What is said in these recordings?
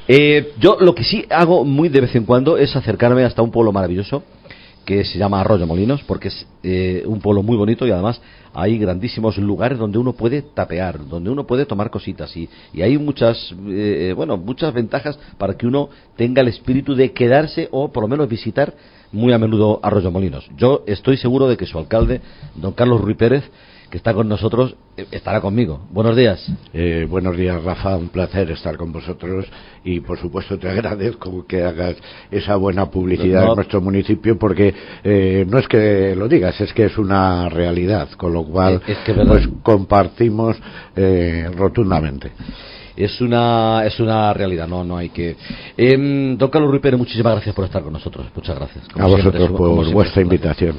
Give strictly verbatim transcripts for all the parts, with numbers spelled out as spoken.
Eh, yo lo que sí hago muy de vez en cuando es acercarme hasta un pueblo maravilloso que se llama Arroyomolinos, porque es eh, un pueblo muy bonito y además hay grandísimos lugares donde uno puede tapear, donde uno puede tomar cositas y, y hay muchas, eh, bueno, muchas ventajas para que uno tenga el espíritu de quedarse o por lo menos visitar muy a menudo Arroyomolinos. Yo estoy seguro de que su alcalde, don Carlos Ruiz Pérez, que está con nosotros, estará conmigo. Buenos días. Eh, buenos días, Rafa, un placer estar con vosotros y por supuesto te agradezco que hagas esa buena publicidad no. en nuestro municipio, porque eh, no es que lo digas, es que es una realidad, con lo cual es que pues compartimos eh, rotundamente. Es una es una realidad, no no hay que... Eh, don Carlos Ruiz Pérez, muchísimas gracias por estar con nosotros, muchas gracias. Como a vosotros siempre, por siempre, vuestra invitación.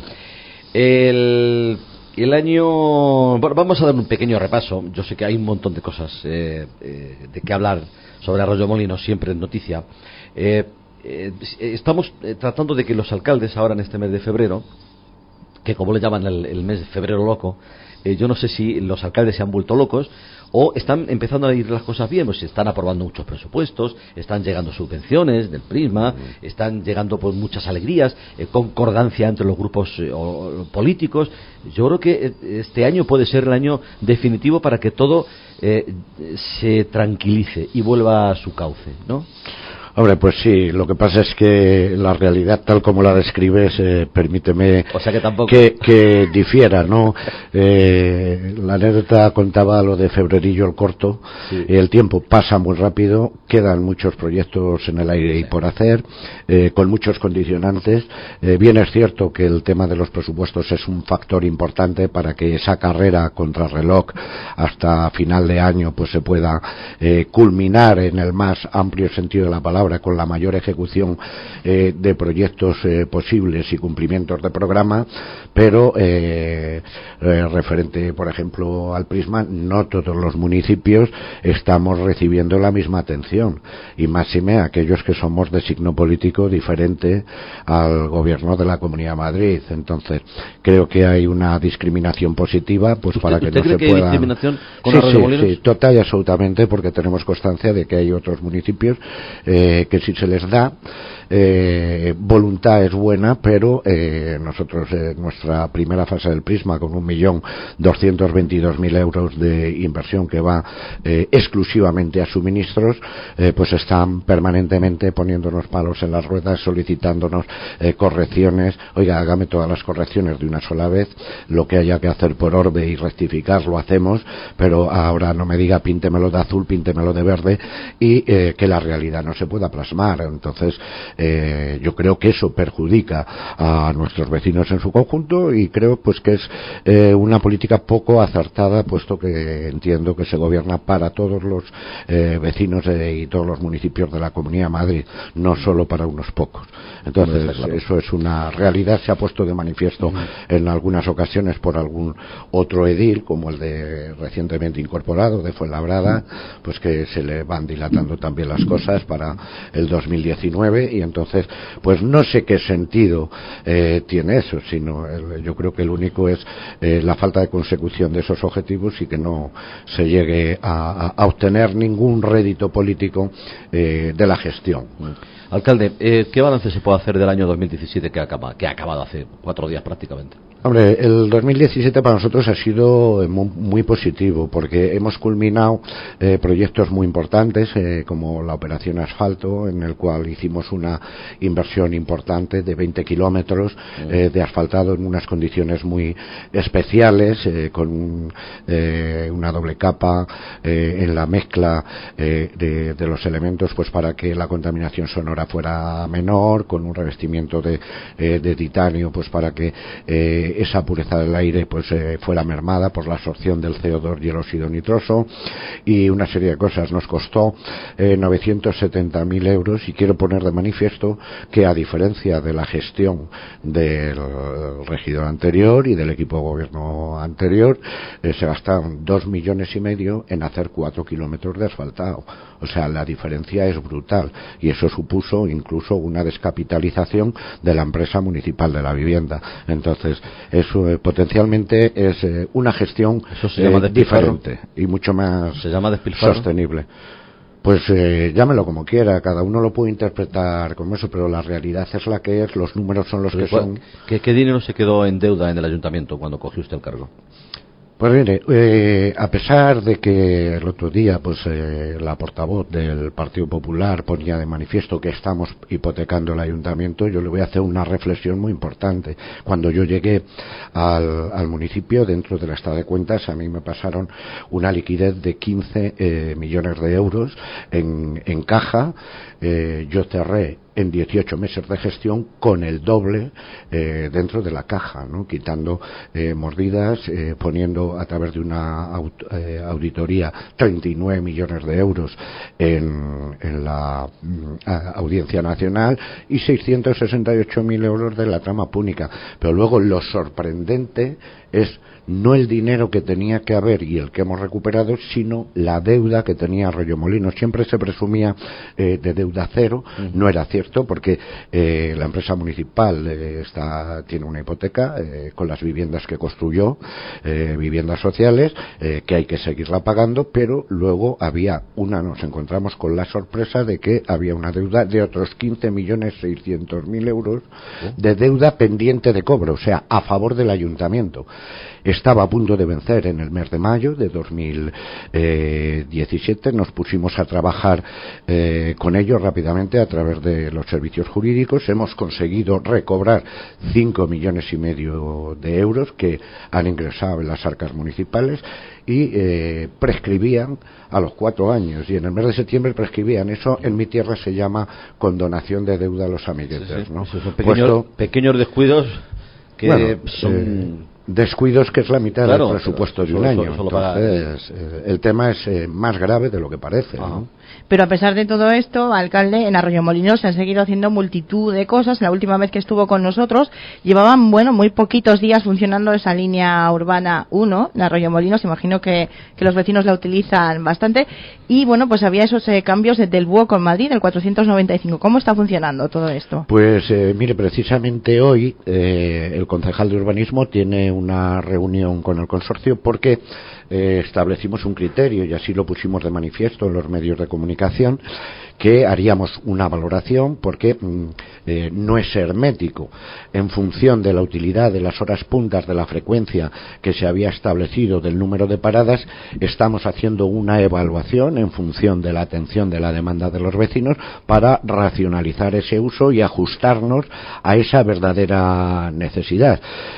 El... El año... Bueno, vamos a dar un pequeño repaso. Yo sé que hay un montón de cosas eh, eh, de qué hablar sobre Arroyomolinos, siempre en noticia. Eh, eh, estamos eh, tratando de que los alcaldes ahora en este mes de febrero, que como le llaman el, el mes de febrero loco, eh, yo no sé si los alcaldes se han vuelto locos o están empezando a ir las cosas bien, pues se están aprobando muchos presupuestos, están llegando subvenciones del Prisma, mm. están llegando pues muchas alegrías, eh, concordancia entre los grupos eh, o, políticos. Yo creo que este año puede ser el año definitivo para que todo eh, se tranquilice y vuelva a su cauce, ¿no? Hombre, pues sí, lo que pasa es que la realidad tal como la describes, eh, permíteme o sea que, tampoco... que, que difiera, ¿no? Eh, la anécdota contaba lo de Febrerillo el corto, sí. El tiempo pasa muy rápido, quedan muchos proyectos en el aire y por hacer, eh, con muchos condicionantes. Eh, bien es cierto que el tema de los presupuestos es un factor importante para que esa carrera contrarreloj hasta final de año pues se pueda eh, culminar en el más amplio sentido de la palabra, con la mayor ejecución eh, de proyectos eh, posibles y cumplimientos de programa, pero eh, eh, referente, por ejemplo, al Prisma, no todos los municipios estamos recibiendo la misma atención, y máxime aquellos que somos de signo político diferente al gobierno de la Comunidad de Madrid. Entonces, creo que hay una discriminación positiva, pues para que no se que pueda... ¿Hay discriminación con sí, Arroyomolinos? sí, sí, total y absolutamente, porque tenemos constancia de que hay otros municipios eh, que si se les da eh, voluntad es buena, pero eh, nosotros en eh, nuestra primera fase del Prisma, con un millón doscientos veintidós mil euros de inversión que va eh, exclusivamente a suministros, eh, pues están permanentemente poniéndonos palos en las ruedas, solicitándonos eh, correcciones. Oiga, hágame todas las correcciones de una sola vez, lo que haya que hacer por orbe y rectificar lo hacemos, pero ahora no me diga píntemelo de azul, píntemelo de verde, y eh, que la realidad no se pueda plasmar. Entonces eh, yo creo que eso perjudica a nuestros vecinos en su conjunto, y creo pues que es eh, una política poco acertada, puesto que entiendo que se gobierna para todos los eh, vecinos eh, y todos los municipios de la Comunidad de Madrid, no solo para unos pocos. Entonces claro, eso es una realidad. Se ha puesto de manifiesto uh-huh. en algunas ocasiones por algún otro edil, como el de recientemente incorporado de Fuenlabrada, pues que se le van dilatando también las cosas para el dos mil diecinueve, y entonces pues no sé qué sentido eh, tiene eso, sino el, yo creo que el único es eh, la falta de consecución de esos objetivos y que no se llegue a, a obtener ningún rédito político eh, de la gestión. Alcalde, eh, ¿qué balance se puede hacer del año dos mil diecisiete que acaba, que ha acabado hace cuatro días prácticamente? Hombre, el dos mil diecisiete para nosotros ha sido muy, muy positivo, porque hemos culminado eh, proyectos muy importantes, eh, como la operación asfalto, en el cual hicimos una inversión importante de veinte kilómetros eh, de asfaltado en unas condiciones muy especiales, eh, con un, eh, una doble capa eh, en la mezcla eh, de, de los elementos, pues para que la contaminación sonora fuera menor, con un revestimiento de, eh, de titanio, pues para que eh, esa pureza del aire pues eh, fuera mermada por la absorción del C O dos y el óxido nitroso, y una serie de cosas. Nos costó eh, novecientos setenta mil euros, y quiero poner de manifiesto que, a diferencia de la gestión del regidor anterior y del equipo de gobierno anterior, eh, se gastaron dos millones y medio en hacer cuatro kilómetros de asfaltado. O sea, la diferencia es brutal, y eso supuso incluso una descapitalización de la empresa municipal de la vivienda. Entonces, eso eh, potencialmente es eh, una gestión eso se llama eh, diferente y mucho más se llama despilfarro. Sostenible. Pues eh, llámelo como quiera, cada uno lo puede interpretar como eso, pero la realidad es la que es, los números son los que son. ¿Qué, qué dinero se quedó en deuda en el ayuntamiento cuando cogió usted el cargo? Pues mire, eh, a pesar de que el otro día pues eh, la portavoz del Partido Popular ponía de manifiesto que estamos hipotecando el ayuntamiento, yo le voy a hacer una reflexión muy importante. Cuando yo llegué al, al municipio, dentro del estado de cuentas, a mí me pasaron una liquidez de quince eh, millones de euros en, en caja. Eh, yo cerré en dieciocho meses de gestión con el doble eh, dentro de la caja, ¿no? Quitando eh, mordidas, eh, poniendo a través de una aut eh, auditoría treinta y nueve millones de euros en, en la mm, Audiencia Nacional y seiscientos sesenta y ocho mil euros de la trama púnica. Pero luego lo sorprendente es no el dinero que tenía que haber y el que hemos recuperado, sino la deuda que tenía Arroyomolinos. Siempre se presumía eh, de deuda cero, uh-huh. No era cierto, porque eh, la empresa municipal eh, está, tiene una hipoteca eh, con las viviendas que construyó, eh, viviendas sociales, eh, que hay que seguirla pagando, pero luego había una, nos encontramos con la sorpresa de que había una deuda de otros quince millones seiscientos mil euros de deuda pendiente de cobro, o sea, a favor del ayuntamiento. Estaba a punto de vencer en el mes de mayo de dos mil diecisiete. Nos pusimos a trabajar eh, con ellos rápidamente a través de los servicios jurídicos. Hemos conseguido recobrar cinco millones y medio de euros que han ingresado en las arcas municipales y eh, prescribían a los cuatro años, y en el mes de septiembre prescribían. Eso en mi tierra se llama condonación de deuda a los amiguetes, sí, sí. ¿No? Esos son pequeños, Puesto, pequeños descuidos que bueno, son... Eh, descuidos que es la mitad claro, del presupuesto de un año. Solo, solo Entonces, eh, el tema es eh, más grave de lo que parece, ¿no? Pero a pesar de todo esto, alcalde, en Arroyomolinos se han seguido haciendo multitud de cosas. La última vez que estuvo con nosotros llevaban, bueno, muy poquitos días funcionando esa línea urbana uno de Arroyomolinos. Imagino que, que los vecinos la utilizan bastante. Y, bueno, pues había esos eh, cambios del Buo con Madrid, el cuatrocientos noventa y cinco. ¿Cómo está funcionando todo esto? Pues, eh, mire, precisamente hoy eh, el concejal de urbanismo tiene una reunión con el consorcio porque eh, establecimos un criterio, y así lo pusimos de manifiesto en los medios de comunicación, que haríamos una valoración porque mm, eh, no es hermético. En función de la utilidad de las horas puntas, de la frecuencia que se había establecido, del número de paradas, estamos haciendo una evaluación en función de la atención de la demanda de los vecinos para racionalizar ese uso y ajustarnos a esa verdadera necesidad.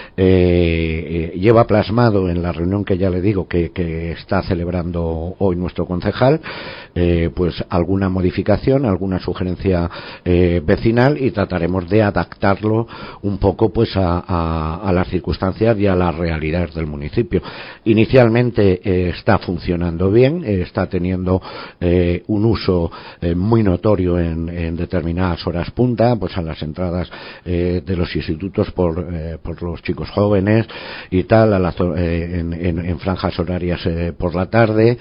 Eh, eh, lleva plasmado en la reunión que ya le digo que, que está celebrando hoy nuestro concejal, eh, pues alguna modificación, alguna sugerencia eh, vecinal, y trataremos de adaptarlo un poco pues a, a, a las circunstancias y a las realidades del municipio. Inicialmente eh, está funcionando bien, eh, está teniendo eh, un uso eh, muy notorio en, en determinadas horas punta, pues a las entradas eh, de los institutos por, eh, por los chicos jóvenes y tal, a la, eh, en, en, en franjas horarias eh, por la tarde,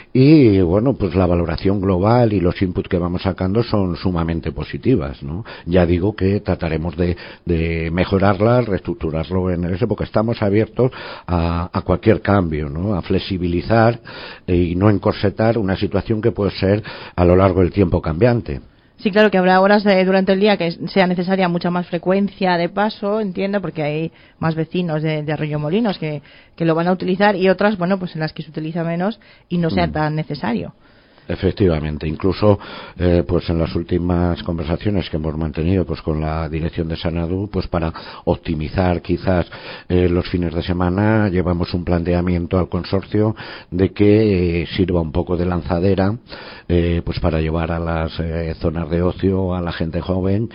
y bueno, pues la valoración global y los inputs que vamos sacando son sumamente positivas, ¿no? Ya digo que trataremos de, de mejorarla, reestructurarlo en eso, porque estamos abiertos a, a cualquier cambio, ¿no? A flexibilizar eh, y no encorsetar una situación que puede ser a lo largo del tiempo cambiante. Sí, claro que habrá horas de, durante el día que sea necesaria mucha más frecuencia de paso, entiendo, porque hay más vecinos de, de Arroyomolinos que, que lo van a utilizar, y otras, bueno, pues en las que se utiliza menos y no sea mm. tan necesario. Efectivamente, incluso eh, pues en las últimas conversaciones que hemos mantenido pues con la dirección de Sanadu, pues para optimizar quizás eh, los fines de semana, llevamos un planteamiento al consorcio de que eh, sirva un poco de lanzadera eh, pues para llevar a las eh, zonas de ocio a la gente joven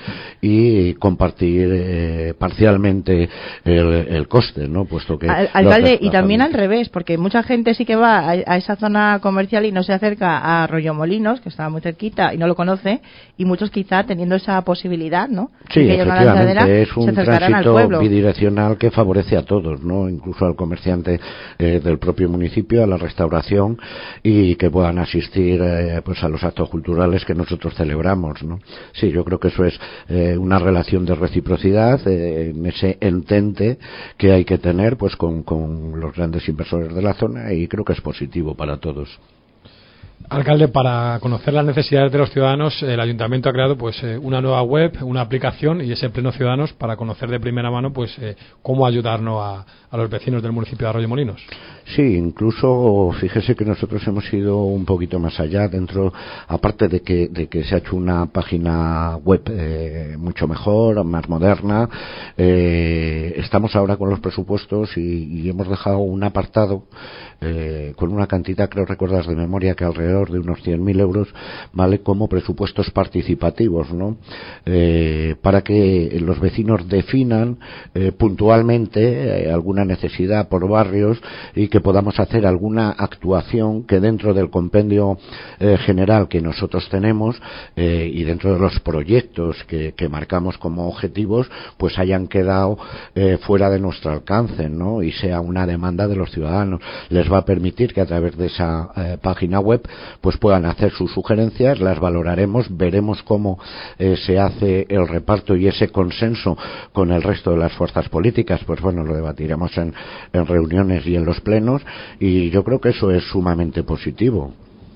y compartir eh, parcialmente el, el coste, ¿no? Puesto que al, alcalde, y también al revés, porque mucha gente sí que va a, a esa zona comercial y no se acerca a Arroyomolinos, que estaba muy cerquita y no lo conoce, y muchos quizá teniendo esa posibilidad, ¿no? Sí, efectivamente, es un tránsito bidireccional que favorece a todos, ¿no? Incluso al comerciante eh, del propio municipio, a la restauración, y que puedan asistir eh, pues a los actos culturales que nosotros celebramos, ¿no? Sí, yo creo que eso es eh, una relación de reciprocidad eh, en ese entente que hay que tener pues con, con los grandes inversores de la zona, y creo que es positivo para todos. Alcalde, para conocer las necesidades de los ciudadanos, el Ayuntamiento ha creado pues eh, una nueva web, una aplicación y ese Pleno Ciudadanos para conocer de primera mano pues eh, cómo ayudarnos a, a los vecinos del municipio de Arroyomolinos. Sí, incluso fíjese que nosotros hemos ido un poquito más allá dentro, aparte de que, de que se ha hecho una página web eh, mucho mejor, más moderna, eh, estamos ahora con los presupuestos y, y hemos dejado un apartado eh, con una cantidad, creo recuerdas de memoria, que alrededor de unos cien mil euros, vale, como presupuestos participativos, ¿no? Eh, para que los vecinos definan eh, puntualmente eh, alguna necesidad por barrios y que podamos hacer alguna actuación que dentro del compendio eh, general que nosotros tenemos eh, y dentro de los proyectos que, que marcamos como objetivos, pues hayan quedado eh, fuera de nuestro alcance, ¿no? Y sea una demanda de los ciudadanos. Les va a permitir que a través de esa eh, página web pues puedan hacer sus sugerencias, las valoraremos, veremos cómo eh, se hace el reparto y ese consenso con el resto de las fuerzas políticas, pues bueno, lo debatiremos en, en reuniones y en los plenos, y yo creo que eso es sumamente positivo.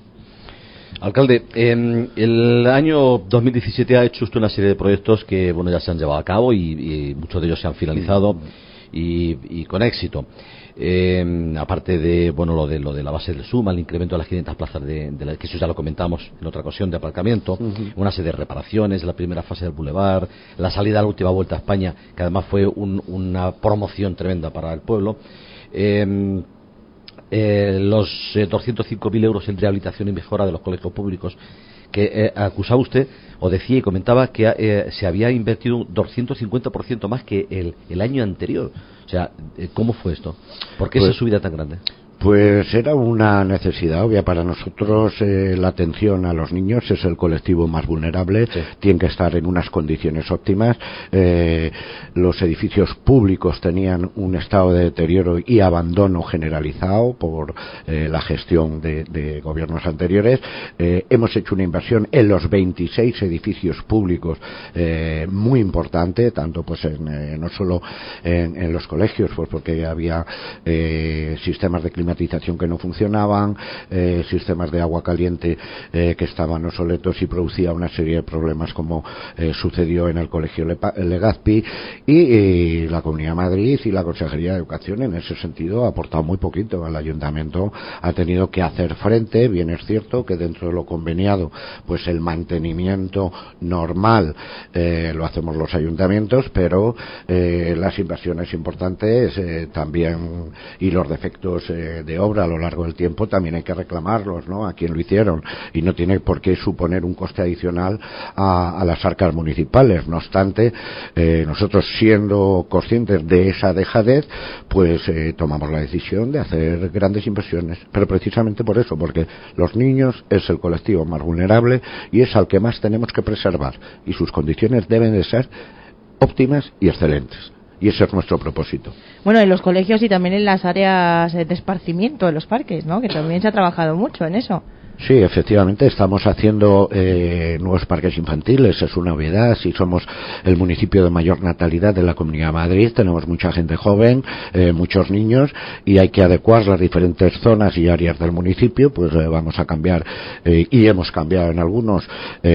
Alcalde, en el año dos mil diecisiete ha hecho usted una serie de proyectos que bueno ya se han llevado a cabo y, y muchos de ellos se han finalizado y, y con éxito. Eh, aparte de bueno lo de lo de la base del Suma, el incremento de las quinientas plazas de, de la, que eso ya lo comentamos en otra ocasión, de aparcamiento, uh-huh. Una serie de reparaciones, la primera fase del Boulevard, la salida a la última vuelta a España, que además fue un, una promoción tremenda para el pueblo. Eh, eh, los eh, doscientos cinco mil euros en rehabilitación y mejora de los colegios públicos, que eh, acusaba usted o decía y comentaba que eh, se había invertido un doscientos cincuenta por ciento más que el, el año anterior. O sea, ¿cómo fue esto? ¿Por qué pues, esa subida tan grande? Pues era una necesidad obvia para nosotros. Eh, la atención a los niños es el colectivo más vulnerable, sí. Tienen que estar en unas condiciones óptimas. Eh, los edificios públicos tenían un estado de deterioro y abandono generalizado por eh, la gestión de, de gobiernos anteriores. Eh, hemos hecho una inversión en los veintiséis edificios públicos eh, muy importante, tanto pues en, eh, no solo en, en los colegios, pues porque había eh, sistemas de climatización que no funcionaban, eh, sistemas de agua caliente eh, que estaban obsoletos y producía una serie de problemas, como eh, sucedió en el Colegio Legazpi, y, y la Comunidad de Madrid y la Consejería de Educación en ese sentido ha aportado muy poquito. El Ayuntamiento ha tenido que hacer frente. Bien es cierto que dentro de lo conveniado pues el mantenimiento normal eh, lo hacemos los ayuntamientos, pero eh, las inversiones importantes eh, también, y los defectos eh, de obra a lo largo del tiempo también hay que reclamarlos, ¿no? A quien lo hicieron, y no tiene por qué suponer un coste adicional a, a las arcas municipales. No obstante, eh, nosotros, siendo conscientes de esa dejadez, pues eh, tomamos la decisión de hacer grandes inversiones, pero precisamente por eso, porque los niños es el colectivo más vulnerable y es al que más tenemos que preservar, y sus condiciones deben de ser óptimas y excelentes. Y ese es nuestro propósito. Bueno, en los colegios y también en las áreas de esparcimiento, en los parques, ¿no? Que también se ha trabajado mucho en eso. Sí, efectivamente, estamos haciendo eh, nuevos parques infantiles, es una obviedad. Si somos el municipio de mayor natalidad de la Comunidad de Madrid, tenemos mucha gente joven, eh, muchos niños, y hay que adecuar las diferentes zonas y áreas del municipio. Pues eh, vamos a cambiar, eh, y hemos cambiado en algunos,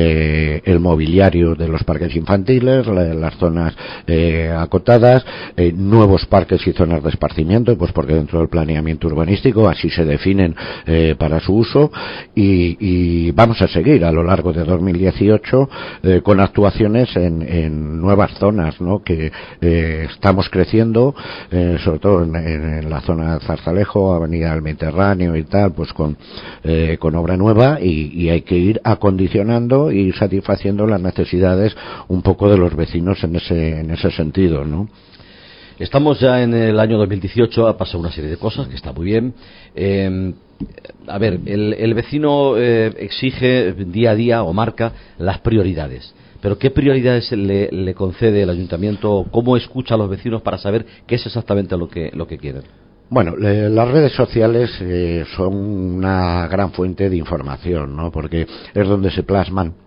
eh, el mobiliario de los parques infantiles, la, las zonas eh, acotadas, eh, nuevos parques y zonas de esparcimiento, pues porque dentro del planeamiento urbanístico así se definen eh, para su uso. Y, y vamos a seguir a lo largo de dos mil dieciocho eh, con actuaciones en, en nuevas zonas, ¿no? Que eh, estamos creciendo, eh, sobre todo en, en la zona de Zarzalejo, Avenida del Mediterráneo y tal, pues con eh, con obra nueva, y, y hay que ir acondicionando y satisfaciendo las necesidades un poco de los vecinos en ese en ese sentido, ¿no? Estamos ya en el año dos mil dieciocho, ha pasado una serie de cosas que está muy bien. Eh, a ver, el, el vecino eh, exige día a día o marca las prioridades. Pero ¿qué prioridades le, le concede el ayuntamiento? ¿Cómo escucha a los vecinos para saber qué es exactamente lo que, lo que quieren? Bueno, le, las redes sociales eh, son una gran fuente de información, ¿no? Porque es donde se plasman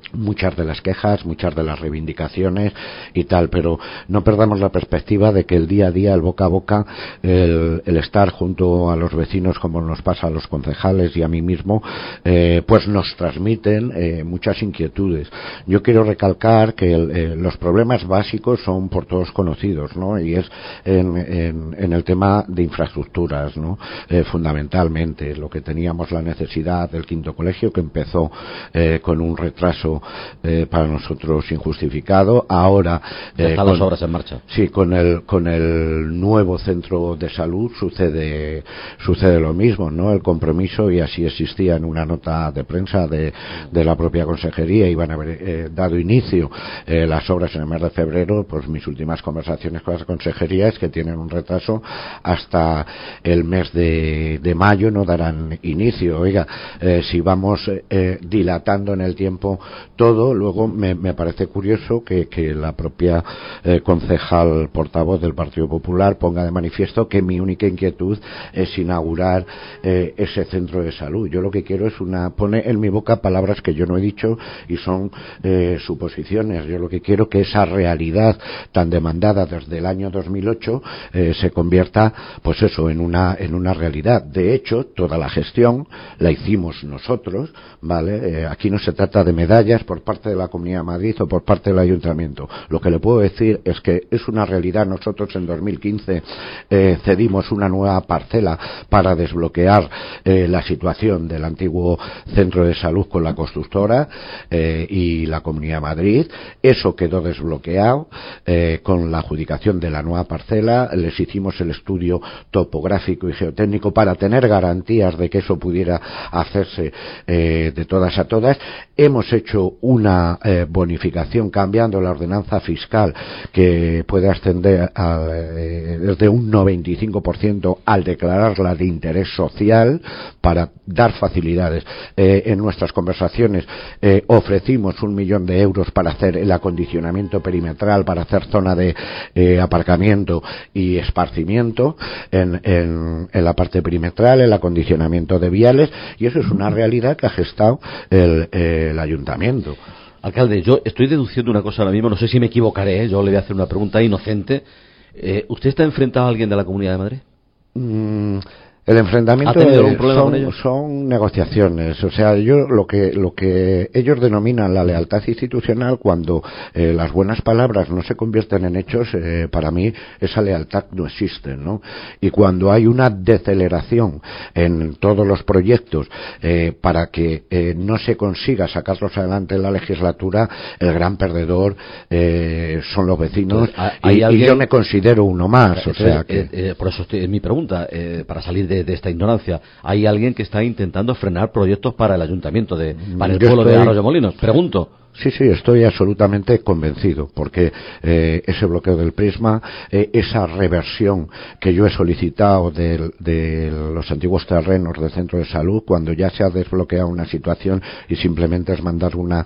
muchas de las quejas, muchas de las reivindicaciones y tal, pero no perdamos la perspectiva de que el día a día, el boca a boca, el, el estar junto a los vecinos, como nos pasa a los concejales y a mí mismo, eh, pues nos transmiten eh, muchas inquietudes. Yo quiero recalcar que el, eh, los problemas básicos son por todos conocidos, ¿no? Y es en, en, en el tema de infraestructuras, ¿no? Eh, fundamentalmente, lo que teníamos la necesidad del quinto colegio, que empezó eh, con un retraso Eh, para nosotros injustificado. Ahora eh, están las obras en marcha. Sí, con el con el nuevo centro de salud sucede sucede lo mismo, ¿no? El compromiso, y así existía en una nota de prensa de, de la propia consejería, iban a haber eh, dado inicio eh, las obras en el mes de febrero. Pues mis últimas conversaciones con la consejería es que tienen un retraso hasta el mes de, de mayo, no darán inicio. Oiga, eh, si vamos eh, dilatando en el tiempo todo, luego me, me parece curioso que, que la propia eh, concejal portavoz del Partido Popular ponga de manifiesto que mi única inquietud es inaugurar eh, ese centro de salud. Yo lo que quiero es una, pone en mi boca palabras que yo no he dicho y son eh, suposiciones. Yo lo que quiero que esa realidad tan demandada desde el año dos mil ocho eh, se convierta, pues eso, en una en una realidad. De hecho, toda la gestión la hicimos nosotros, ¿vale? Eh, aquí no se trata de medallas por parte de la Comunidad de Madrid o por parte del Ayuntamiento. Lo que le puedo decir es que es una realidad. Nosotros en dos mil quince eh, cedimos una nueva parcela para desbloquear eh, la situación del antiguo centro de salud con la constructora eh, y la Comunidad de Madrid. Eso quedó desbloqueado eh, con la adjudicación de la nueva parcela. Les hicimos el estudio topográfico y geotécnico para tener garantías de que eso pudiera hacerse eh, de todas a todas. Hemos hecho una eh, bonificación cambiando la ordenanza fiscal que puede ascender a, eh, desde un noventa y cinco por ciento al declararla de interés social para dar facilidades. Eh, en nuestras conversaciones eh, ofrecimos un millón de euros para hacer el acondicionamiento perimetral, para hacer zona de eh, aparcamiento y esparcimiento en, en, en la parte perimetral, el acondicionamiento de viales, y eso es una realidad que ha gestado el, eh, el ayuntamiento. Alcalde, yo estoy deduciendo una cosa ahora mismo, no sé si me equivocaré, ¿eh? Yo le voy a hacer una pregunta inocente. Eh, ¿Usted está enfrentado a alguien de la Comunidad de Madrid? Mm, el enfrentamiento ¿Ha tenido algún problema con ellos? Son negociaciones. O sea, yo lo que lo que ellos denominan la lealtad institucional, cuando eh, las buenas palabras no se convierten en hechos, eh, para mí esa lealtad no existe, ¿no? Y cuando hay una deceleración en todos los proyectos eh, para que eh, no se consiga sacarlos adelante en la legislatura, el gran perdedor eh, son los vecinos. Entonces, ¿hay y, alguien... y yo me considero uno más. Entonces, o sea que... eh, eh, por eso estoy, es mi pregunta, eh, para salir de De, de esta ignorancia. ¿Hay alguien que está intentando frenar proyectos para el ayuntamiento de para el Yo pueblo estoy... de Arroyomolinos? Pregunto. Sí, sí, estoy absolutamente convencido, porque eh, ese bloqueo del prisma, eh, esa reversión que yo he solicitado de, de los antiguos terrenos del centro de salud, cuando ya se ha desbloqueado una situación y simplemente es mandar una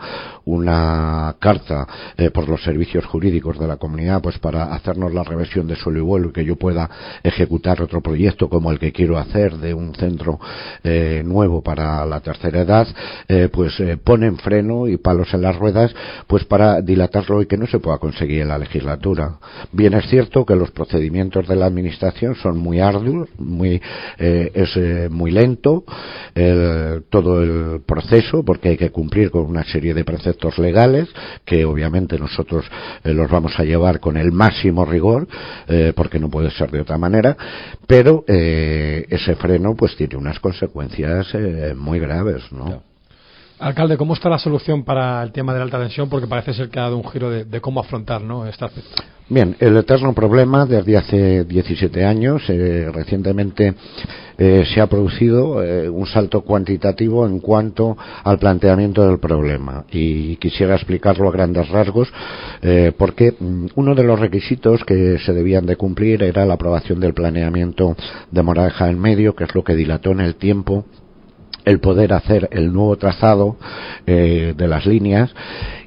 una carta eh, por los servicios jurídicos de la comunidad, pues para hacernos la reversión de suelo y vuelo y que yo pueda ejecutar otro proyecto como el que quiero hacer de un centro eh, nuevo para la tercera edad, eh, pues eh, ponen freno y palos en las ruedas, pues para dilatarlo y que no se pueda conseguir en la legislatura. Bien es cierto que los procedimientos de la administración son muy arduos, muy eh, es eh, muy lento el, todo el proceso, porque hay que cumplir con una serie de preceptos legales que obviamente nosotros eh, los vamos a llevar con el máximo rigor, eh, porque no puede ser de otra manera, pero eh, ese freno pues tiene unas consecuencias eh, muy graves, ¿no? Claro. Alcalde, ¿cómo está la solución para el tema de la alta tensión? Porque parece ser que ha dado un giro de, de cómo afrontar, ¿no?, este aspecto. Bien, el eterno problema desde hace diecisiete años, eh, recientemente eh, se ha producido eh, un salto cuantitativo en cuanto al planteamiento del problema, y quisiera explicarlo a grandes rasgos, eh, porque mm, uno de los requisitos que se debían de cumplir era la aprobación del planeamiento de Moraleja en Medio, que es lo que dilató en el tiempo el poder hacer el nuevo trazado eh, de las líneas,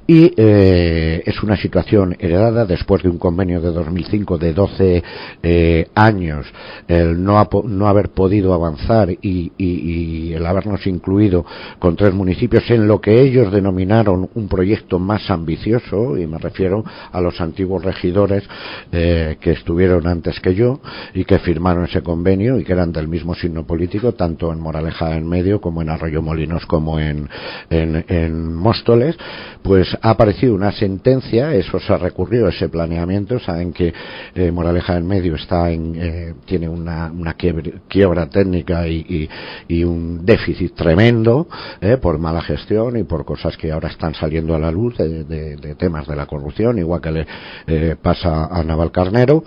y eh, es una situación heredada después de un convenio de dos mil cinco de doce eh, años, el no, ha, no haber podido avanzar y, y, y el habernos incluido con tres municipios en lo que ellos denominaron un proyecto más ambicioso, y me refiero a los antiguos regidores eh, que estuvieron antes que yo y que firmaron ese convenio y que eran del mismo signo político, tanto en Moraleja en Medio como en Arroyomolinos como en, en, en Móstoles. Pues ha aparecido una sentencia, eso se ha recurrido, ese planeamiento. Saben que eh, Moraleja en Medio está en, eh, tiene una, una quiebra, quiebra técnica y, y, y un déficit tremendo eh, por mala gestión y por cosas que ahora están saliendo a la luz de, de, de temas de la corrupción, igual que le eh, pasa a Navalcarnero.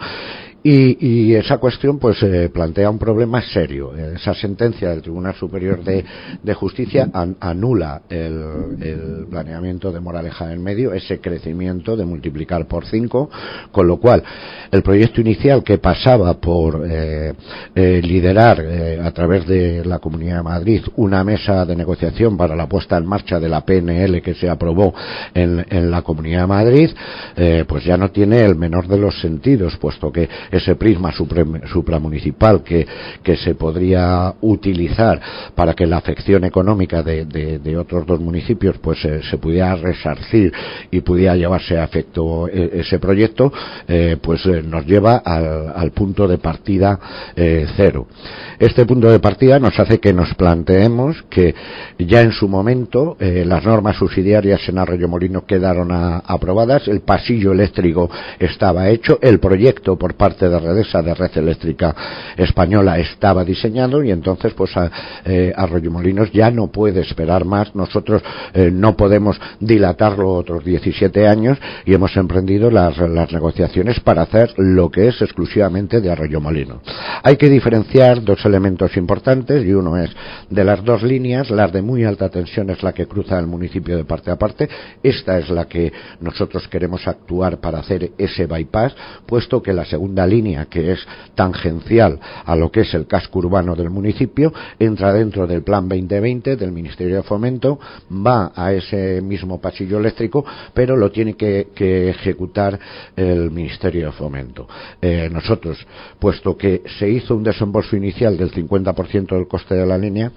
Y, y esa cuestión pues eh, plantea un problema serio. Esa sentencia del Tribunal Superior de, de Justicia an, anula el, el planeamiento de Moraleja en Medio, ese crecimiento de multiplicar por cinco, con lo cual el proyecto inicial, que pasaba por eh, eh, liderar eh, a través de la Comunidad de Madrid una mesa de negociación para la puesta en marcha de la P N L que se aprobó en, en la Comunidad de Madrid, eh, pues ya no tiene el menor de los sentidos, puesto que ese prisma supre, supramunicipal que, que se podría utilizar para que la afección económica de, de, de otros dos municipios pues eh, se pudiera resarcir y pudiera llevarse a efecto eh, ese proyecto, eh, pues eh, nos lleva al, al punto de partida eh, cero. Este punto de partida nos hace que nos planteemos que ya en su momento eh, las normas subsidiarias en Arroyomolinos quedaron a, aprobadas, el pasillo eléctrico estaba hecho, el proyecto por parte de Redesa, de Red Eléctrica Española, estaba diseñado, y entonces pues a, eh, Arroyomolinos ya no puede esperar más. Nosotros eh, no podemos dilatarlo otros diecisiete años y hemos emprendido las, las negociaciones para hacer lo que es exclusivamente de Arroyomolinos. Hay que diferenciar dos elementos importantes, y uno es de las dos líneas. Las de muy alta tensión es la que cruza el municipio de parte a parte. Esta es la que nosotros queremos actuar para hacer ese bypass, puesto que la segunda línea, que es tangencial a lo que es el casco urbano del municipio, entra dentro del plan veinte veinte del Ministerio de Fomento, va a ese mismo pasillo eléctrico, pero lo tiene que, que ejecutar el Ministerio de Fomento. Eh, nosotros, puesto que se hizo un desembolso inicial del cincuenta por ciento del coste de la línea,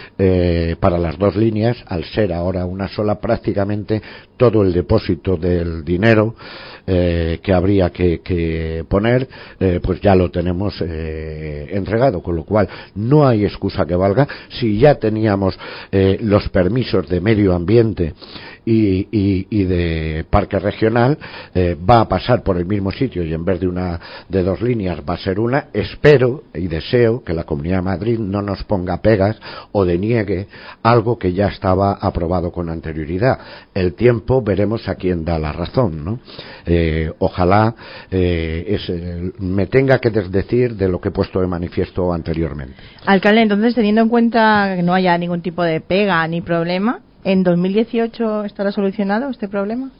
eh, para las dos líneas, al ser ahora una sola, prácticamente todo el depósito del dinero eh, que habría que, que poner, eh, pues ya lo tenemos eh, entregado, con lo cual no hay excusa que valga. Si ya teníamos eh, los permisos de medio ambiente y, y, y de parque regional, eh, va a pasar por el mismo sitio, y en vez de una de dos líneas va a ser una. Espero y deseo que la Comunidad de Madrid no nos ponga pegas o deniegue algo que ya estaba aprobado con anterioridad. El tiempo veremos a quién da la razón, ¿no? Eh, ojalá eh, es, eh, me tenga que desdecir de lo que he puesto de manifiesto anteriormente. Alcalde, entonces, teniendo en cuenta que no haya ningún tipo de pega ni problema, ¿en dos mil dieciocho estará solucionado este problema?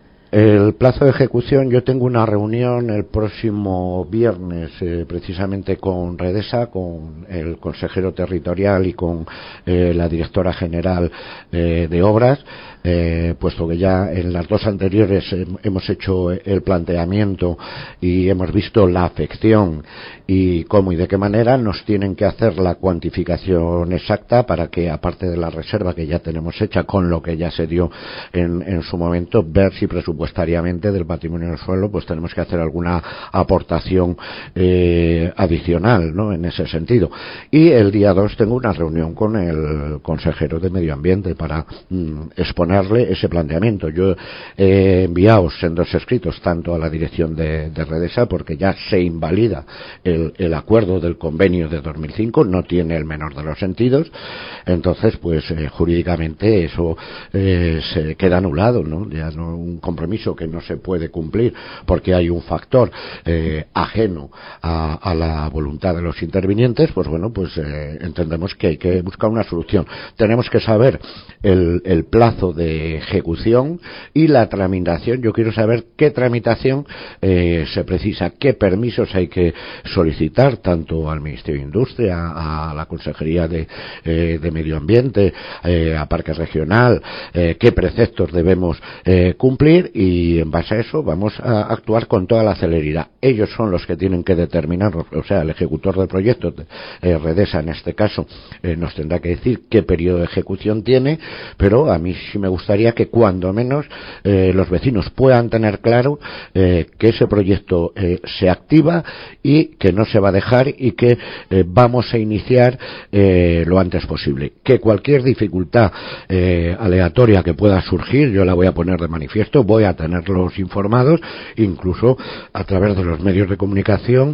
El plazo de ejecución, yo tengo una reunión el próximo viernes eh, precisamente con Redesa, con el consejero territorial y con eh, la directora general eh, de obras, eh, puesto que ya en las dos anteriores eh, hemos hecho el planteamiento y hemos visto la afección y cómo y de qué manera. Nos tienen que hacer la cuantificación exacta para que, aparte de la reserva que ya tenemos hecha con lo que ya se dio en, en su momento, ver si presupuestariamente del patrimonio del suelo pues tenemos que hacer alguna aportación eh, adicional, ¿no?, en ese sentido. Y el día dos tengo una reunión con el consejero de Medio Ambiente para mm, exponerle ese planteamiento. Yo he enviado sendos escritos tanto a la dirección de, de Redesa, porque ya se invalida el, el acuerdo del convenio de dos mil cinco, no tiene el menor de los sentidos. Entonces pues eh, jurídicamente eso eh, se queda anulado, ¿no? Ya no, un compromiso que no se puede cumplir porque hay un factor eh, ajeno a, a la voluntad de los intervinientes. Pues bueno, pues eh, entendemos que hay que buscar una solución. Tenemos que saber el, el plazo de de ejecución y la tramitación. Yo quiero saber qué tramitación eh, se precisa, qué permisos hay que solicitar tanto al Ministerio de Industria, a la Consejería de, eh, de Medio Ambiente, eh, a Parque Regional, eh, qué preceptos debemos eh, cumplir, y en base a eso vamos a actuar con toda la celeridad. Ellos son los que tienen que determinar, o sea, el ejecutor del proyecto, eh, Redesa en este caso, eh, nos tendrá que decir qué periodo de ejecución tiene, pero a mí sí me gustaría que cuando menos eh, los vecinos puedan tener claro eh, que ese proyecto eh, se activa y que no se va a dejar, y que eh, vamos a iniciar eh, lo antes posible. Que cualquier dificultad eh, aleatoria que pueda surgir, yo la voy a poner de manifiesto, voy a tenerlos informados, incluso a través de los medios de comunicación,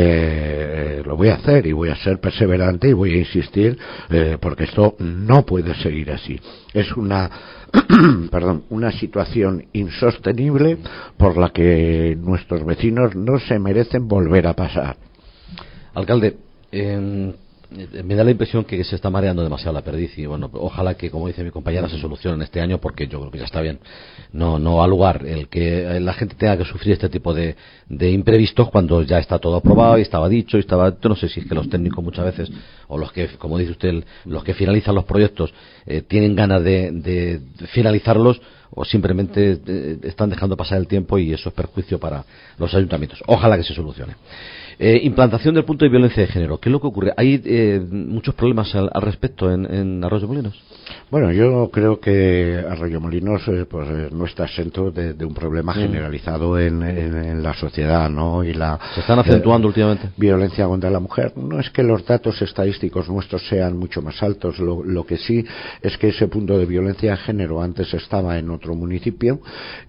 eh, lo voy a hacer, y voy a ser perseverante y voy a insistir, eh, porque esto no puede seguir así. Es una perdón, una situación insostenible por la que nuestros vecinos no se merecen volver a pasar. Alcalde, eh, me da la impresión que se está mareando demasiado la perdiz, y bueno, ojalá que, como dice mi compañera, se solucione en este año, porque yo creo que ya está bien. No no ha lugar el que la gente tenga que sufrir este tipo de, de imprevistos cuando ya está todo aprobado y estaba dicho y estaba, yo no sé si es que los técnicos muchas veces, o los que, como dice usted, los que finalizan los proyectos eh, tienen ganas de, de finalizarlos, o simplemente eh, están dejando pasar el tiempo, y eso es perjuicio para los ayuntamientos. Ojalá que se solucione. Eh, implantación del punto de violencia de género. ¿Qué es lo que ocurre? ¿Hay eh, muchos problemas al, al respecto en, en Arroyomolinos? Bueno, yo creo que Arroyomolinos eh, pues, eh, no está exento de, de un problema mm. generalizado en, en, en la sociedad, ¿no? Y la se están acentuando eh, últimamente. Violencia contra la mujer. No es que los datos estadísticos nuestros sean mucho más altos. Lo, lo que sí es que ese punto de violencia de género antes estaba en otro municipio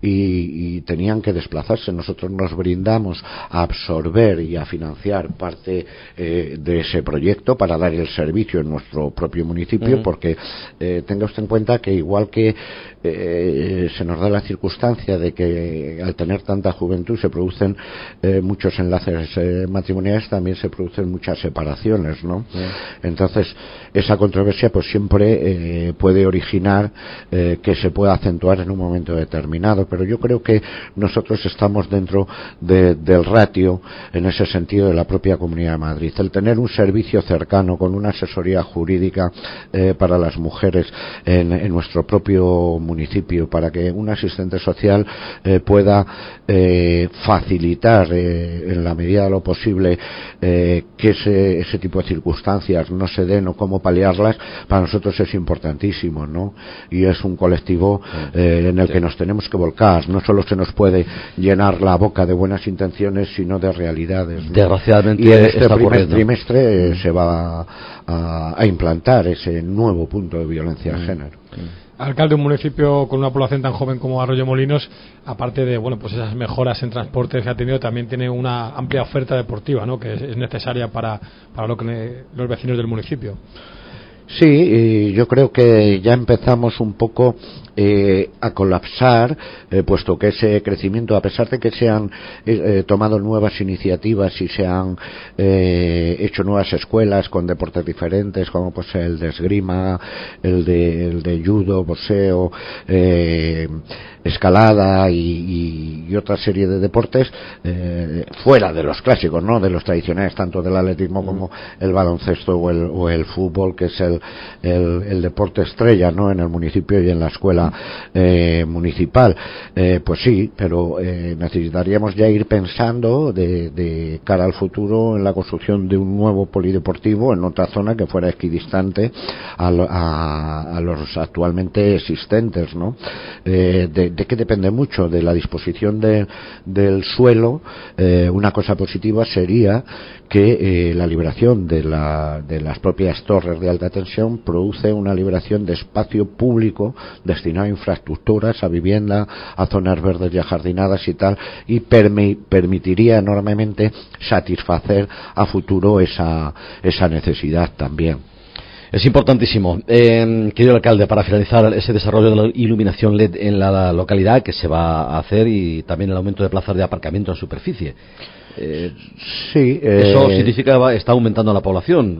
y, y tenían que desplazarse. Nosotros nos brindamos a absorber y a financiar parte eh, de ese proyecto para dar el servicio en nuestro propio municipio, mm. porque eh, tenga usted en cuenta que igual que eh, se nos da la circunstancia de que al tener tanta juventud se producen eh, muchos enlaces eh, matrimoniales, también se producen muchas separaciones, ¿no? Mm. Entonces esa controversia pues siempre eh, puede originar eh, que se pueda acentuar en un momento determinado, pero yo creo que nosotros estamos dentro de, del ratio en ese sentido de la propia Comunidad de Madrid. El tener un servicio cercano con una asesoría jurídica eh, para las mujeres en, en nuestro propio municipio, para que un asistente social eh, pueda eh, facilitar eh, en la medida de lo posible eh, que ese, ese tipo de circunstancias no se den o cómo paliarlas, para nosotros es importantísimo, ¿no? Y es un colectivo eh, en el que nos tenemos que volcar. No solo se nos puede llenar la boca de buenas intenciones, sino de realidades, ¿no? Desgraciadamente, y en este primer trimestre eh, se va a, a implantar ese nuevo punto de violencia de género. Alcalde de un municipio con una población tan joven como Arroyomolinos, aparte de bueno pues esas mejoras en transportes que ha tenido, también tiene una amplia oferta deportiva, ¿no?, que es, es necesaria para, para lo que los vecinos del municipio. Sí, y yo creo que ya empezamos un poco eh, a colapsar, eh, puesto que ese crecimiento, a pesar de que se han eh, tomado nuevas iniciativas y se han eh, hecho nuevas escuelas con deportes diferentes, como pues el de esgrima, el de, el de judo, boxeo, eh, escalada y, y, y otra serie de deportes eh, fuera de los clásicos, no de los tradicionales, tanto del atletismo como el baloncesto o el, o el fútbol, que es el, el, el deporte estrella, ¿no?, en el municipio y en la escuela eh, municipal. Eh, pues sí, pero eh, necesitaríamos ya ir pensando de, de cara al futuro en la construcción de un nuevo polideportivo en otra zona que fuera equidistante a, a, a los actualmente existentes, ¿no? Eh, de, de que depende mucho de la disposición de, del suelo. Eh, una cosa positiva sería que eh, la liberación de, la, de las propias torres de alta tensión produce una liberación de espacio público destinado a infraestructuras, a vivienda, a zonas verdes y ajardinadas y tal, y permi permitiría enormemente satisfacer a futuro esa, esa necesidad también. Es importantísimo. Eh, querido alcalde, para finalizar ese desarrollo de la iluminación L E D en la localidad que se va a hacer, y también el aumento de plazas de aparcamiento en superficie. Eh, sí, eh, eso significa que está aumentando la población.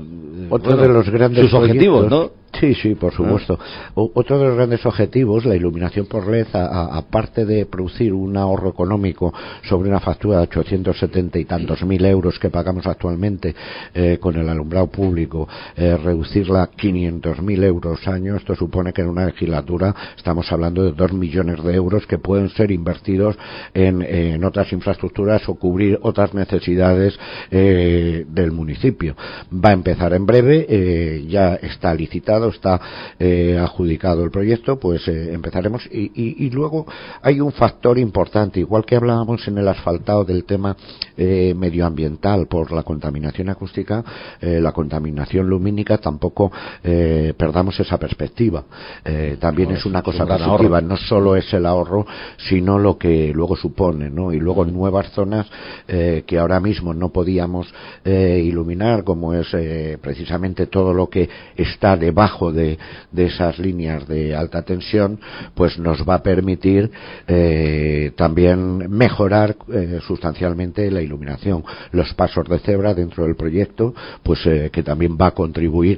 otro bueno, de los grandes sus objetivos, ¿no? Sí, sí, por supuesto. ¿Ah? Otro de los grandes objetivos, la iluminación por L E D, aparte de producir un ahorro económico sobre una factura de ochocientos setenta y tantos mil euros que pagamos actualmente eh, con el alumbrado público, eh, reducirla a quinientos mil euros año, esto supone que en una legislatura estamos hablando de dos millones de euros que pueden ser invertidos en, en otras infraestructuras o cubrir otras necesidades eh, del municipio. Va a empezar en breve, eh, ya está licitado, está eh, adjudicado el proyecto, pues eh, empezaremos y, y, y luego hay un factor importante, igual que hablábamos en el asfaltado del tema eh, medioambiental por la contaminación acústica, eh, la contaminación lumínica, tampoco eh, perdamos esa perspectiva. Eh, también no, es una cosa positiva, ahorro. No solo es el ahorro, sino lo que luego supone, ¿no? Y luego nuevas zonas eh, que ahora mismo no podíamos eh, iluminar, como es eh, precisamente todo lo que está debajo De, de esas líneas de alta tensión, pues nos va a permitir eh, también mejorar eh, sustancialmente la iluminación. Los pasos de cebra dentro del proyecto, pues eh, que también va a contribuir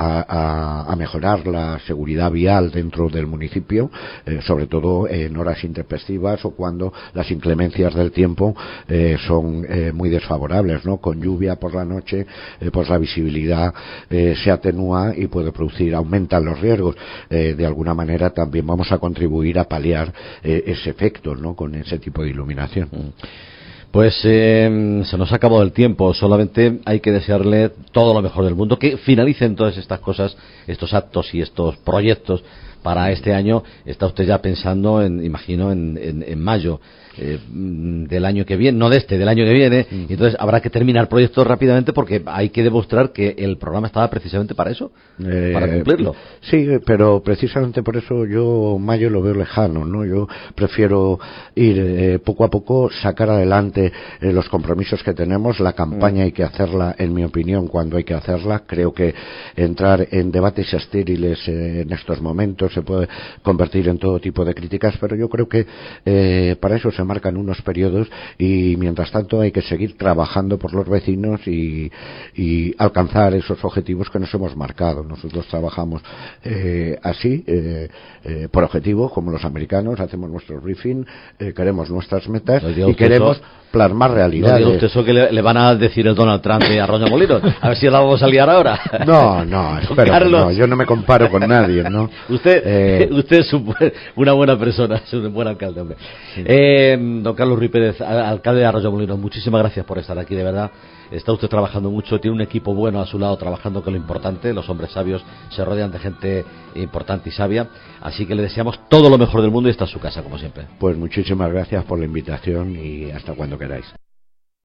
a, a, a mejorar la seguridad vial dentro del municipio, eh, sobre todo en horas intempestivas o cuando las inclemencias del tiempo eh, son eh, muy desfavorables, ¿no? Con lluvia por la noche, eh, pues la visibilidad eh, se atenúa y puede producir, aumentan los riesgos. Eh, de alguna manera también vamos a contribuir a paliar eh, ese efecto, ¿no? Con ese tipo de iluminación. Pues eh, se nos ha acabado el tiempo, solamente hay que desearle todo lo mejor del mundo, que finalicen todas estas cosas, estos actos y estos proyectos para este año. Está usted ya pensando, en, imagino, en, en, en mayo eh, del año que viene, no de este, del año que viene, mm. y entonces habrá que terminar proyectos rápidamente porque hay que demostrar que el programa estaba precisamente para eso, eh, para cumplirlo. Sí, pero precisamente por eso yo mayo lo veo lejano, ¿no? Yo prefiero ir eh, poco a poco, sacar adelante eh, los compromisos que tenemos. La campaña mm. hay que hacerla, en mi opinión, cuando hay que hacerla. Creo que entrar en debates estériles eh, en estos momentos se puede convertir en todo tipo de críticas, pero yo creo que eh, para eso se marcan unos periodos y mientras tanto hay que seguir trabajando por los vecinos y, y alcanzar esos objetivos que nos hemos marcado. Nosotros trabajamos eh, así, eh, eh, por objetivo, como los americanos, hacemos nuestro briefing, eh, queremos nuestras metas y queremos eso, plasmar realidades. ¿No usted eso que le, le van a decir el Donald Trump de Arroyo Molinos? A ver si la vamos a liar ahora. No, no, espero que no, yo no me comparo con nadie, ¿no? Usted, eh, usted es un, una buena persona, es un buen alcalde, hombre. Sí. Eh, don Carlos Ruiz Pérez, alcalde de Arroyo Molinos, muchísimas gracias por estar aquí, de verdad. Está usted trabajando mucho, tiene un equipo bueno a su lado trabajando, que es lo importante. Los hombres sabios se rodean de gente importante y sabia, así que le deseamos todo lo mejor del mundo y está en su casa, como siempre. Pues muchísimas gracias por la invitación y hasta cuando queráis.